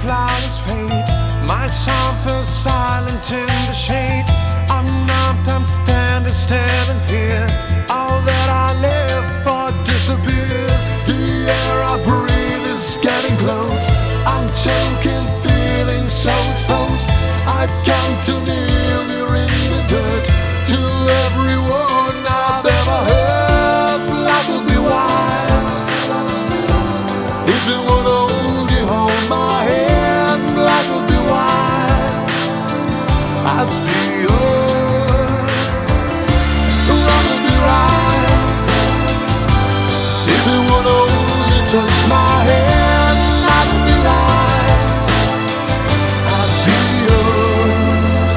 flawless fate. My song feels silent in the shade. I'm numbed, I'm standing here. All that I live for disappears. The air I breathe is getting close. I'm taking feelings so exposed. I've come to live here in the dirt. To everyone I've ever heard, life will be wild. If you wanna only hold my hand, life will be wild. I'll be yours. Love will be right. If you wanna only touch my hand, life will be light. I'll be yours.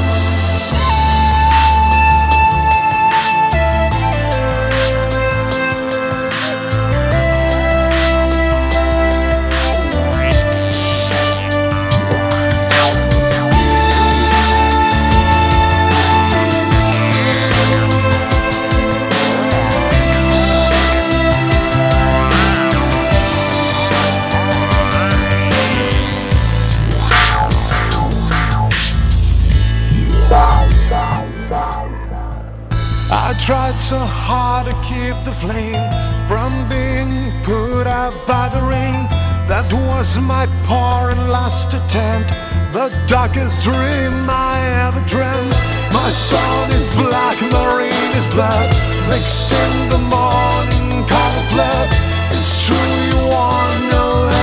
I tried so hard to keep the flame from being put out by the rain. That was my poor and last attempt, the darkest dream I ever dreamt. My sun is black, my rain is blood, mixed in the morning cold flood. It's true, you are no